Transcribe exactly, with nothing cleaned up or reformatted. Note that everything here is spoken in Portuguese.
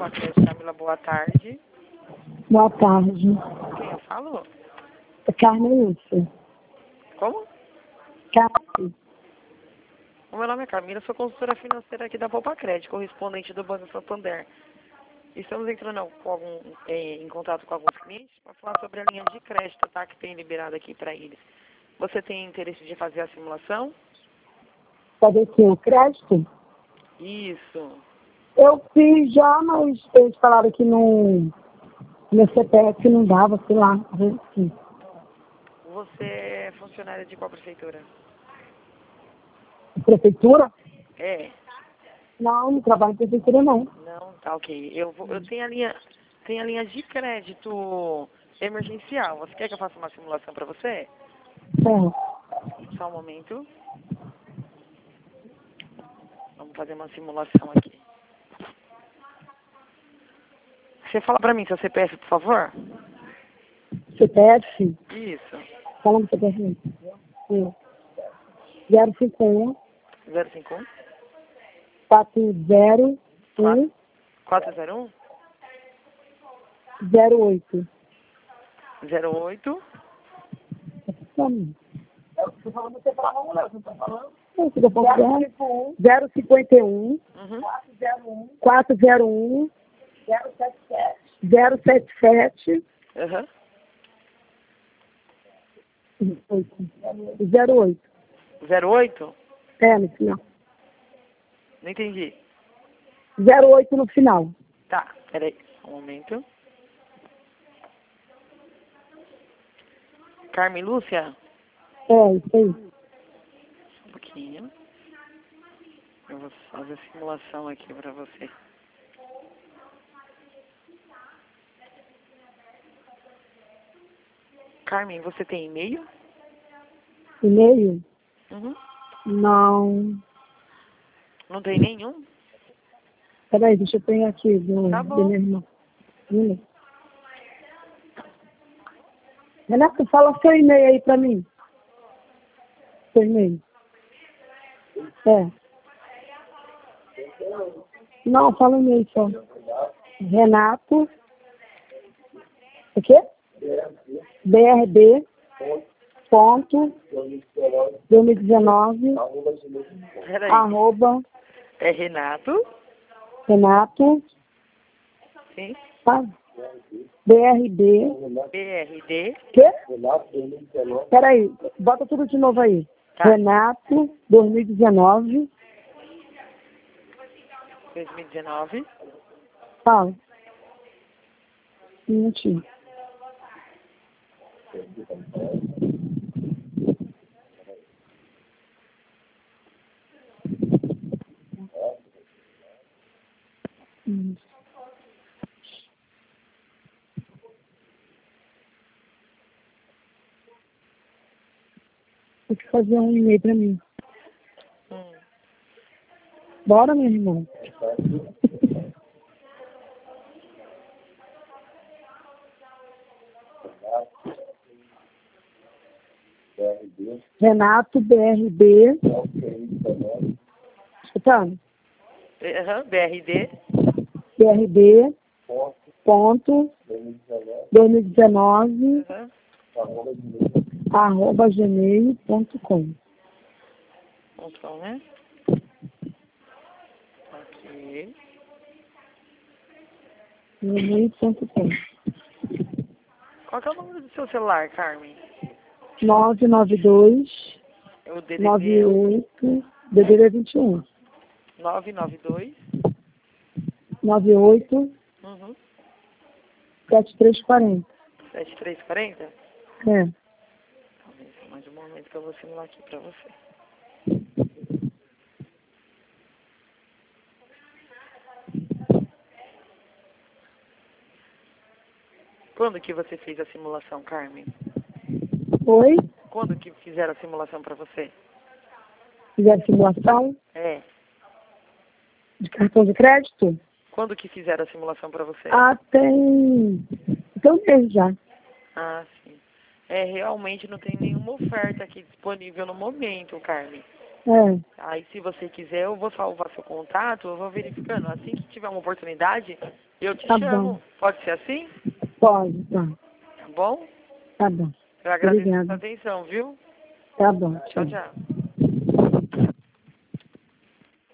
Crédito. Camila, boa tarde. Boa tarde. Quem eu falo? É Carmen Lúcia. Como? Carmen. O meu nome é Camila, sou consultora financeira aqui da Poupa Crédito, correspondente do Banco Santander. Estamos entrando com algum, em, em contato com alguns clientes para falar sobre a linha de crédito, tá, que tem liberado aqui para eles. Você tem interesse de fazer a simulação? Fazer aqui o crédito? Isso. Eu fiz já, mas eles falaram que não... Meu C P F não dava, sei lá. Assim. Você é funcionária de qual prefeitura? Prefeitura? É. Não, não trabalho em prefeitura, não. Não, tá ok. Eu, vou, eu tenho a linha, tenho a linha de crédito emergencial. Você quer que eu faça uma simulação para você? É. Só um momento. Vamos fazer uma simulação aqui. Você fala para mim seu C P F, por favor? C P F? Isso. Fala no C P F. Sim. zero cinco um. zero cinco um? quatro zero um. quatro zero um? zero oito. zero oito? Não. Você falou, você falou, não, você tá falando? zero cinquenta e um. Uhum. quatro zero um. zero sete sete. Uhum. zero oito. zero oito? É, no final. Não entendi. zero oito no final. Tá, peraí. Um momento. Carmen Lúcia? É, isso aí. Um pouquinho. Eu vou fazer a simulação aqui pra você. Carmen, você tem e-mail? E-mail? Uhum. Não. Não tem nenhum? Peraí, deixa eu pegar aqui do, Tá do bom. meu irmão. Hum. Renato, fala seu e-mail aí pra mim. Seu e-mail. É. Não, fala o e-mail só. Renato. O quê? B R B. Ponto. dois mil e dezenove. Peraí. Arroba. É Renato? Renato. Sim. Tá? B R B. B R D? Quê? Peraí, bota tudo de novo aí. Tá. Renato, dois mil e dezenove. dois mil e dezenove. Fala. Um minutinho. Hum. Tem que fazer um e-mail pra mim. Hum. Bora, meu irmão. Renato, B R B. Escutando? Uhum. B R D? B R B. Ponto. dois mil e dezenove. Uhum. Arroba gmail ponto com. Ponto com, né? Ok. gmail ponto com. Qual que é o número do seu celular, Carmen? nove nove dois. É o D D D nove oito. D D D vinte e um. nove nove dois. nove oito. Uhum. sete três quatro zero. sete três quatro zero? É. Talvez mais um momento que eu vou simular aqui pra você. Quando que você fez a simulação, Carmen? Oi? Quando que fizeram a simulação pra você? Fizeram simulação É. de cartão de crédito? Quando que fizeram a simulação pra você? Ah, tem... Tem um mês já. Ah, sim. É, realmente não tem nenhuma oferta aqui disponível no momento, Carmen. É. Aí, se você quiser, eu vou salvar seu contato, eu vou verificando. Assim que tiver uma oportunidade, eu te Tá chamo. bom. Pode ser assim? Pode, tá. Tá bom? Tá bom. Eu agradeço a Obrigada. sua atenção, viu? Tá bom. Tchau, tchau.